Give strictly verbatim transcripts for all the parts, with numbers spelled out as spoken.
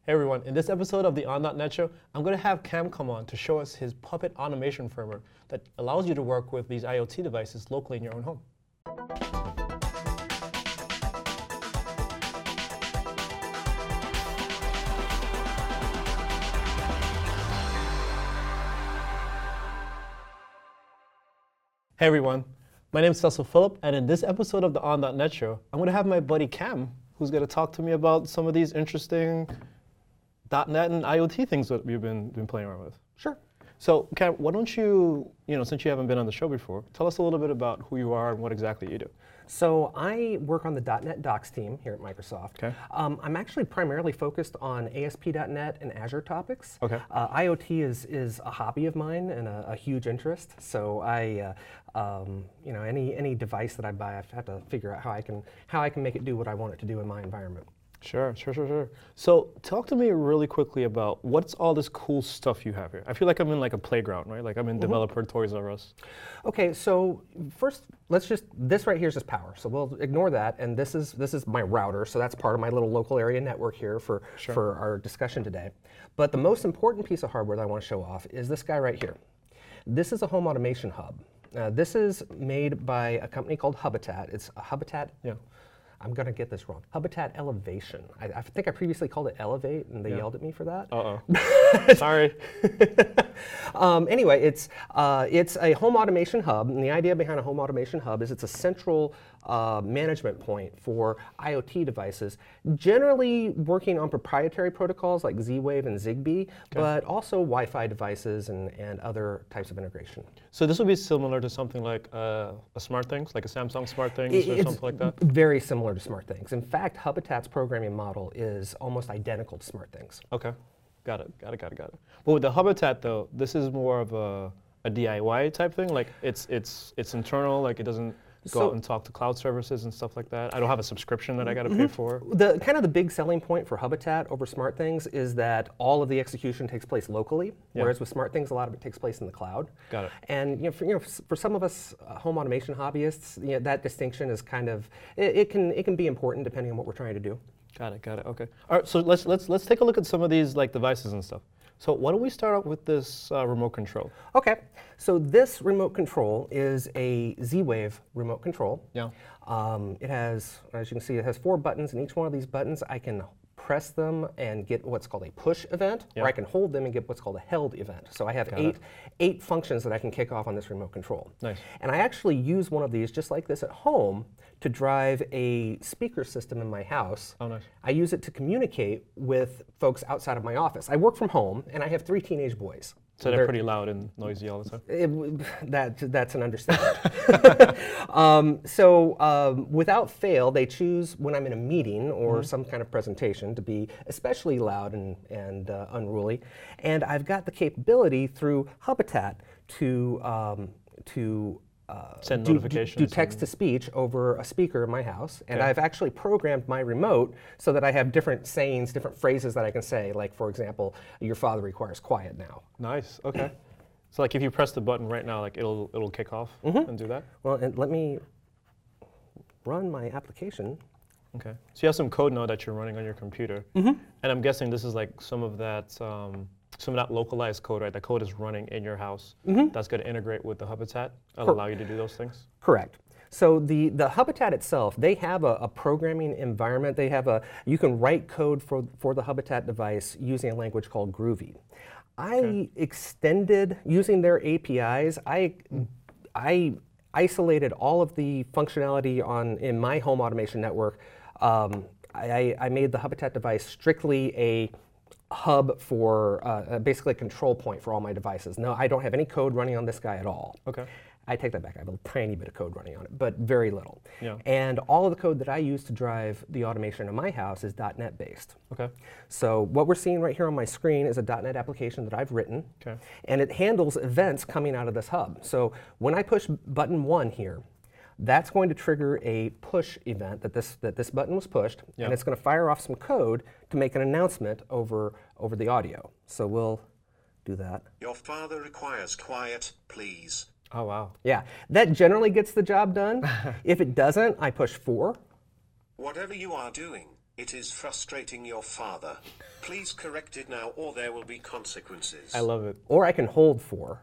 Hey everyone, in this episode of the On dot net Show, I'm going to have Cam come on to show us his Puppet automation framework that allows you to work with these IoT devices locally in your own home. Hey everyone, my name is Cecil Phillip, and in this episode of the On dot net Show, I'm going to have my buddy Cam, who's going to talk to me about some of these interesting .NET and IoT things that we've been, been playing around with. Sure. So Cam, why don't you, you know, since you haven't been on the show before, tell us a little bit about who you are and what exactly you do. So I work on the .NET Docs team here at Microsoft. Okay. Um, I'm actually primarily focused on A S P dot net and Azure topics. Okay. Uh, IoT is is a hobby of mine and a, a huge interest. So I, uh, um, you know, any any device that I buy, I have to figure out how I can how I can make it do what I want it to do in my environment. Sure, sure, sure, sure. So talk to me really quickly about what's all this cool stuff you have here. I feel like I'm in like a playground, right? Like I'm in mm-hmm. developer Toys R Us. Okay, so first, let's just, this right here is just power. So we'll ignore that, and this is this is my router, so that's part of my little local area network here for, sure. for our discussion today. But the most important piece of hardware that I want to show off is this guy right here. This is a home automation hub. Uh, this is made by a company called Hubitat. It's a Hubitat. Yeah. I'm going to get this wrong. Hubitat Elevation. I, I think I previously called it Elevate, and they yeah. yelled at me for that. Uh-oh. Sorry. um, anyway, it's, uh, it's a home automation hub, and the idea behind a home automation hub is it's a central uh, management point for IoT devices, generally working on proprietary protocols like Z-Wave and Zigbee, okay. but also Wi-Fi devices and, and other types of integration. So this would be similar to something like uh, a SmartThings, like a Samsung SmartThings it, or something like that? Very similar to SmartThings. In fact, Hubitat's programming model is almost identical to SmartThings. Okay, got it, got it, got it, got it. But with the Hubitat though, this is more of a, a D I Y type thing? Like it's, it's, it's internal, like it doesn't go so, out and talk to cloud services and stuff like that? I don't have a subscription that I got to mm-hmm. pay for? The kind of the big selling point for Hubitat over SmartThings is that all of the execution takes place locally, yeah. whereas with SmartThings, a lot of it takes place in the cloud. Got it. And you know, for, you know, for some of us uh, home automation hobbyists, you know, that distinction is kind of, it, it can it can be important depending on what we're trying to do. Got it, got it, okay. All right, so let's, let's, let's take a look at some of these like devices and stuff. So why don't we start out with this uh, remote control? Okay, so this remote control is a Z-Wave remote control. Yeah. Um, it has, as you can see, it has four buttons, and each one of these buttons I can press them and get what's called a push event, yeah. or I can hold them and get what's called a held event. So I have eight, eight functions that I can kick off on this remote control. Nice. And I actually use one of these just like this at home to drive a speaker system in my house. Oh, nice. I use it to communicate with folks outside of my office. I work from home, and I have three teenage boys. So they're, they're pretty loud and noisy all the time? It, that, that's an understatement. um, so um, without fail, they choose when I'm in a meeting or mm-hmm. some kind of presentation to be especially loud and, and uh, unruly. And I've got the capability through Hubitat to, um, to Uh, Send do, notifications. Do, do text-to-speech over a speaker in my house. And okay. I've actually programmed my remote so that I have different sayings, different phrases that I can say. Like, for example, your father requires quiet now. Nice, okay. So like if you press the button right now, like it'll, it'll kick off mm-hmm. and do that? Well, and let me run my application. Okay. So you have some code now that you're running on your computer. Mm-hmm. And I'm guessing this is like some of that um, some of that localized code, right? The code is running in your house. Mm-hmm. That's going to integrate with the Hubitat and Cor- allow you to do those things? Correct. So the, the Hubitat itself, they have a, a programming environment. They have a, you can write code for, for the Hubitat device using a language called Groovy. I okay. extended, using their A P Is, I, mm. I isolated all of the functionality on in my home automation network. Um, I, I made the Hubitat device strictly a hub for uh, basically a control point for all my devices. No, I don't have any code running on this guy at all. Okay. I take that back. I have a tiny bit of code running on it, but very little. Yeah. And all of the code that I use to drive the automation in my house is .NET based. Okay. So what we're seeing right here on my screen is a .NET application that I've written. Okay. And it handles events coming out of this hub. So when I push button one here, that's going to trigger a push event that this that this button was pushed, yeah. and it's going to fire off some code to make an announcement over over the audio. So we'll do that. Your father requires quiet, please. Oh, wow. Yeah, that generally gets the job done. If it doesn't, I push four. Whatever you are doing, It is frustrating your father. Please correct it now or there will be consequences. I love it. Or I can hold for.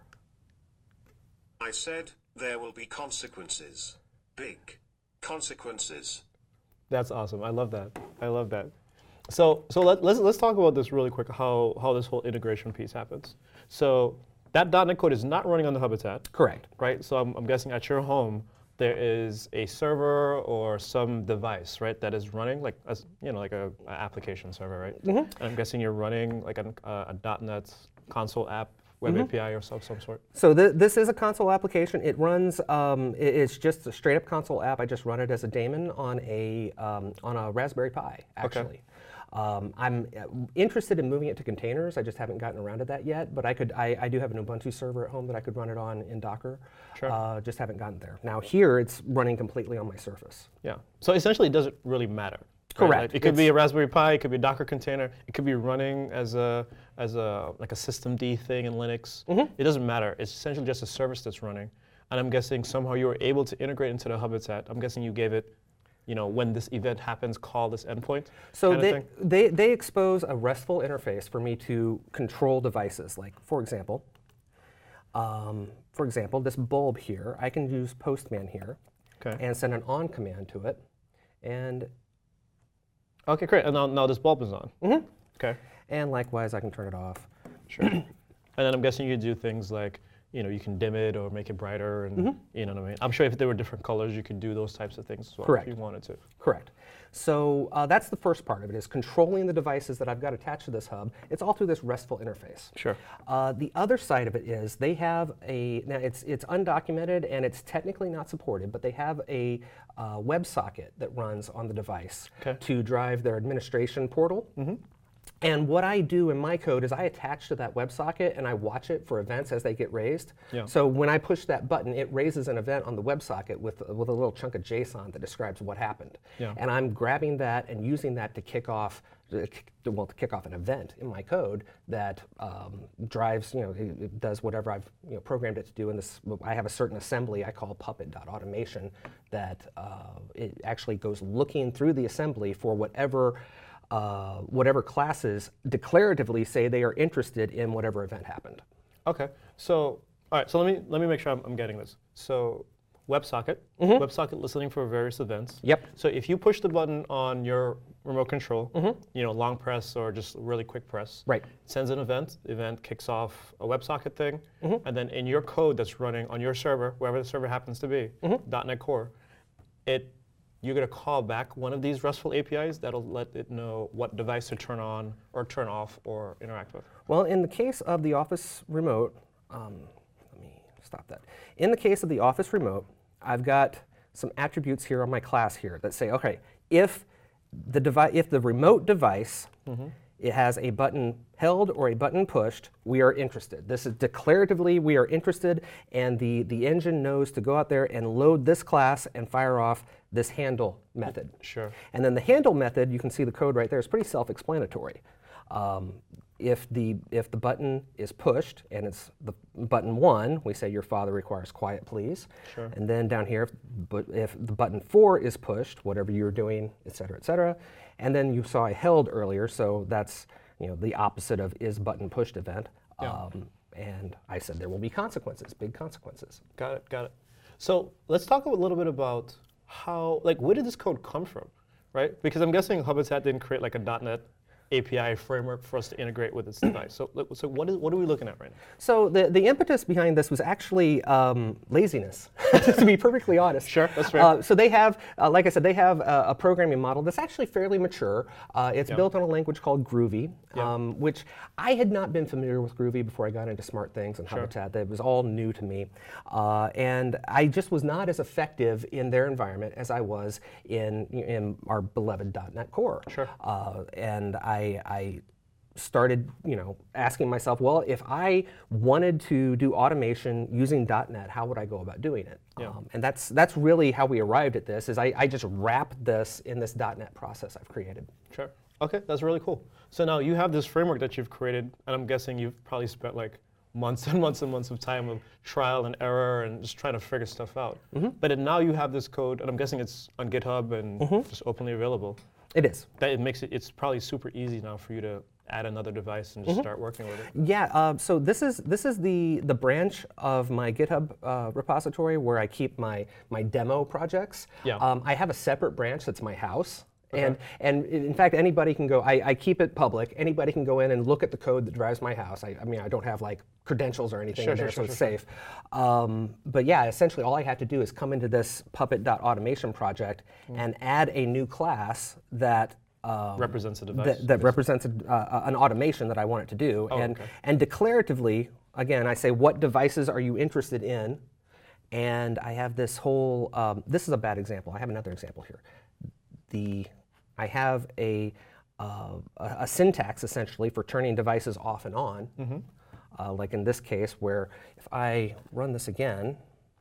I said there will be consequences. Big consequences. That's awesome. I love that. I love that. So so let, let's let's talk about this really quick. How how this whole integration piece happens. So that .dot net code is not running on the Habitat, Correct. right? So I'm, I'm guessing at your home there is a server or some device, right, that is running like as you know like a, a application server, right? Mm-hmm. And I'm guessing you're running like a, a, a .dot net console app, web Mm-hmm. A P I or some some sort. So th- this is a console application. It runs. Um, i- it's just a straight up console app. I just run it as a daemon on a um, on a Raspberry Pi. Actually, um, I'm uh, interested in moving it to containers. I just haven't gotten around to that yet. But I could. I, I do have an Ubuntu server at home that I could run it on in Docker. Sure. Uh, just haven't gotten there. Now here it's running completely on my Surface. Yeah. So essentially, it doesn't really matter. right? Correct. Like, it could be It's- a Raspberry Pi. It could be a Docker container. It could be running as a as a like a system D thing in Linux. Mm-hmm. It doesn't matter. It's essentially just a service that's running. And I'm guessing somehow you were able to integrate into the Habitat. I'm guessing you gave it, you know, when this event happens, call this endpoint. So kind of they, thing? they they expose a RESTful interface for me to control devices. Like for example, um, for example, this bulb here. I can use Postman here Okay. and send an on command to it, and Okay, great. And now, now this bulb is on. Mhm. Okay. and likewise I can turn it off. Sure. And then I'm guessing you do things like, you know, you can dim it or make it brighter, and Mm-hmm. you know what I mean. I'm sure if there were different colors, you could do those types of things as well Correct. if you wanted to. Correct. So uh, that's the first part of it, is controlling the devices that I've got attached to this hub. It's all through this RESTful interface. Sure. Uh, the other side of it is they have a, now it's, it's undocumented and it's technically not supported, but they have a uh, WebSocket that runs on the device Okay. to drive their administration portal. And what I do in my code is I attach to that WebSocket and I watch it for events as they get raised. Yeah. So when I push that button, it raises an event on the WebSocket with, with a little chunk of JSON that describes what happened. Yeah. And I'm grabbing that and using that to kick off, to kick- well, to kick off an event in my code that um, drives, you know, it, it does whatever I've you know, programmed it to do in this. I have a certain assembly I call puppet.automation that uh, it actually goes looking through the assembly for whatever uh, whatever classes declaratively say they are interested in whatever event happened. Okay. So, all right. So let me let me make sure I'm, I'm getting this. So, WebSocket, WebSocket listening for various events. Yep. So if you push the button on your remote control, you know, long press or just really quick press, Right. it sends an event. The event kicks off a WebSocket thing, and then in your code that's running on your server, wherever the server happens to be, .dot net Core, it you're going to call back one of these RESTful A P Is that'll let it know what device to turn on or turn off or interact with. Well, in the case of the Office Remote, um, let me stop that. In the case of the Office Remote, I've got some attributes here on my class here that say, okay, if the device, if the remote device, it has a button held or a button pushed, we are interested. This is declaratively we are interested, and the, the engine knows to go out there and load this class and fire off this handle method. Sure. And then the handle method, you can see the code right there, is pretty self-explanatory. Um, if the if the button is pushed and it's the button one, we say your father requires quiet, please. Sure. And then down here, if, but if the button four is pushed, whatever you're doing, et cetera, et cetera. And then you saw I held earlier, so that's you know the opposite of is button pushed event. Yeah. Um, and I said there will be consequences, big consequences. Got it, got it. So let's talk a little bit about how, like, where did this code come from, right? Because I'm guessing Habitat didn't create like a .dot net A P I framework for us to integrate with its device. So, like, so what is what are we looking at right now? So the, the impetus behind this was actually um, laziness, to be perfectly honest. Sure, that's fair. Uh, so they have, uh, like I said, they have a, a programming model that's actually fairly mature. Uh, it's Yeah. built on a language called Groovy, Yeah. um, which I had not been familiar with Groovy before I got into Smart Things and Habitat. That was all new to me. Uh, and I just was not as effective in their environment as I was in, in our beloved .dot net Core. Sure. Uh, and I, I started, you know, asking myself, well, if I wanted to do automation using .dot net, how would I go about doing it? Yeah. Um, and that's that's really how we arrived at this. Is I, I just wrapped this in this .dot net process I've created. Sure. Okay, that's really cool. So now you have this framework that you've created, and I'm guessing you've probably spent like months and months and months of time of trial and error and just trying to figure stuff out. But then now you have this code, and I'm guessing it's on GitHub and just openly available. It is. That it makes it, it's probably super easy now for you to add another device and just Mm-hmm. start working with it. Yeah, uh, so this is this is the the branch of my GitHub uh, repository where I keep my my demo projects. Yeah. Um, I have a separate branch that's my house. And, and in fact, anybody can go, I, I keep it public, anybody can go in and look at the code that drives my house. I, I mean, I don't have like credentials or anything Sure, in there, sure, so sure, it's safe. Um, but yeah, essentially all I have to do is come into this puppet.automation project Mm. and add a new class that um, Represents a device. that, that represents a, uh, an automation that I want it to do. Oh, and, okay. and declaratively, again, I say, what devices are you interested in? And I have this whole, um, this is a bad example. I have another example here. The, I have a, uh, a, a syntax essentially for turning devices off and on. Mm-hmm. Uh, like in this case where if I run this again,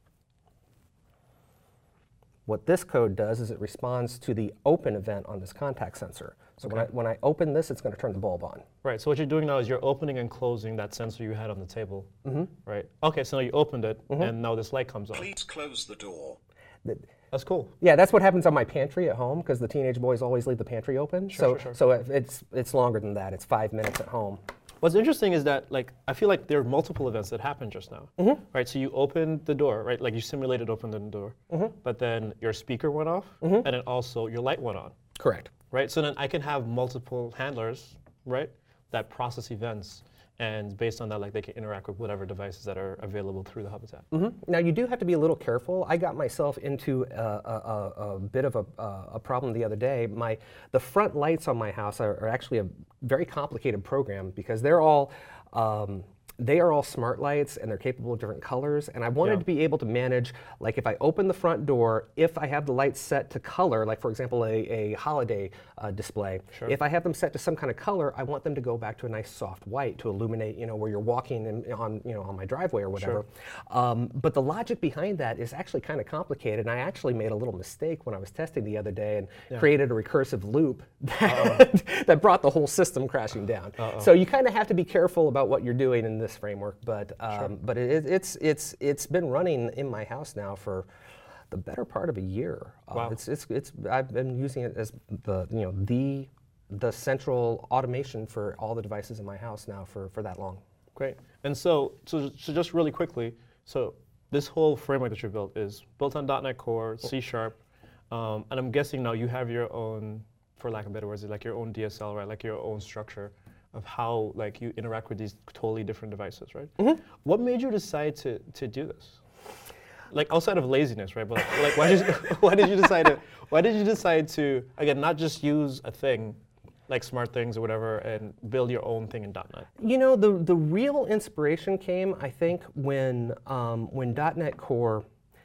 what this code does is it responds to the open event on this contact sensor. So when, I, when I open this, it's going to turn the bulb on. Right, so what you're doing now is you're opening and closing that sensor you had on the table, Mm-hmm. right? Okay, so now you opened it, and now this light comes on. Please close the door. That- That's cool. Yeah, that's what happens on my pantry at home because the teenage boys always leave the pantry open. so, sure, sure. so it- it's it's longer than that. It's five minutes at home. What's interesting is that, like, I feel like there are multiple events that happened just now, Mm-hmm. right? So you opened the door, right? Like you simulated opening the door, Mm-hmm. but then your speaker went off, and then also your light went on, Correct. right? So then I can have multiple handlers, right, that process events, and based on that, like they can interact with whatever devices that are available through the Habitat. Mhm. Now you do have to be a little careful. I got myself into a, a, a, a bit of a, a problem the other day. My the front lights on my house are, are actually a very complicated program because they're all um, they are all smart lights and they're capable of different colors. And I wanted Yeah. to be able to manage, like if I open the front door, if I have the lights set to color, like for example a, a holiday uh, display, Sure. if I have them set to some kind of color, I want them to go back to a nice soft white to illuminate, you know, where you're walking in, on, you know, on my driveway or whatever. Um, but the logic behind that is actually kind of complicated, and I actually made a little mistake when I was testing the other day and created a recursive loop that, that brought the whole system crashing down. So you kind of have to be careful about what you're doing in this framework, but um, but it, it's it's it's been running in my house now for the better part of a year. Uh, Wow. It's it's it's I've been using it as the you know the the central automation for all the devices in my house now for for that long. Great. And so, so, so just really quickly, so this whole framework that you built is built on dot net Core, C Sharp, um, and I'm guessing now you have your own, for lack of better words, like your own D S L, right? Like your own structure of how like you interact with these totally different devices, right? Mm-hmm. What made you decide to to do this? Like outside of laziness, right? But like, like why did you, why did you decide to why did you decide to again not just use a thing like Smart Things or whatever and build your own thing in dot net? You know, the the real inspiration came, I think, when um, when dot net Core.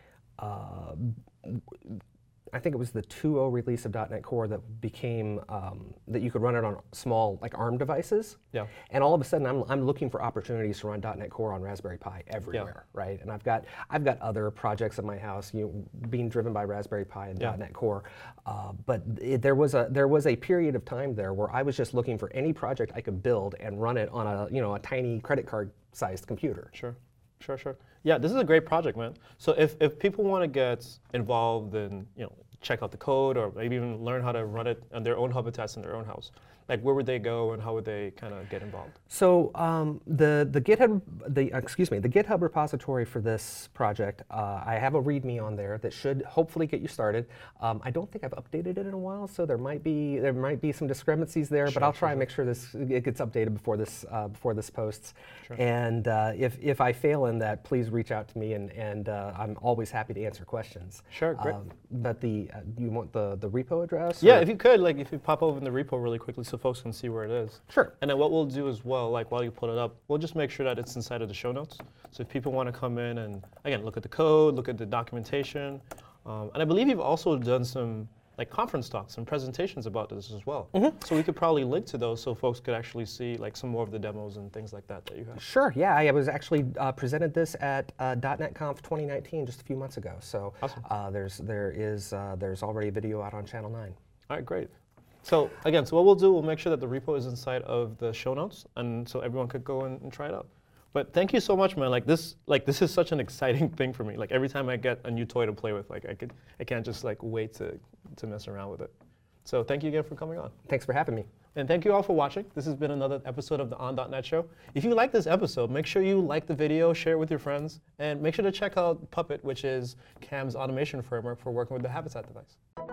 Uh, I think it was the two point oh release of dot net Core that became, um, that you could run it on small, like ARM devices. Yeah. And all of a sudden, I'm, I'm looking for opportunities to run dot net Core on Raspberry Pi everywhere, right? And I've got, I've got other projects in my house, you know, being driven by Raspberry Pi and Yeah. dot net Core. Uh, but it, there was a there was a period of time there where I was just looking for any project I could build and run it on a you know a tiny credit card sized computer. Sure, sure, sure. Yeah, this is a great project, man. So if, if people want to get involved and you know check out the code or maybe even learn how to run it on their own Habitats in their own house, like where would they go and how would they kind of get involved? So um, the the GitHub the excuse me the GitHub repository for this project, uh, I have a README on there that should hopefully get you started. Um, I don't think I've updated it in a while, so there might be there might be some discrepancies there, but I'll try and make sure this it gets updated before this uh, before this posts. And uh, if if I fail in that, please reach out to me, and and uh, I'm always happy to answer questions. Sure, great. Um, but the uh, you want the the repo address? Yeah, or- if you could, like if you pop over in the repo really quickly so folks can see where it is. Sure. And then what we'll do as well, like while you put it up, we'll just make sure that it's inside of the show notes. So if people want to come in and, again, look at the code, look at the documentation. Um, and I believe you've also done some like conference talks and presentations about this as well. So we could probably link to those so folks could actually see like some more of the demos and things like that that you have. Sure, yeah, I was actually uh, presented this at uh, .NET Conf twenty nineteen just a few months ago. So Awesome. uh, there's there is uh, there's already a video out on Channel nine. All right, great. So again, so what we'll do, we'll make sure that the repo is inside of the show notes, and so everyone could go in and try it out. But thank you so much, man. Like this, like this is such an exciting thing for me. Like every time I get a new toy to play with, like I could, I can't just like wait to to mess around with it. So thank you again for coming on. Thanks for having me. And thank you all for watching. This has been another episode of the On dot net Show. If you like this episode, make sure you like the video, share it with your friends, and make sure to check out Puppet, which is Cam's automation framework for working with the Habitat device.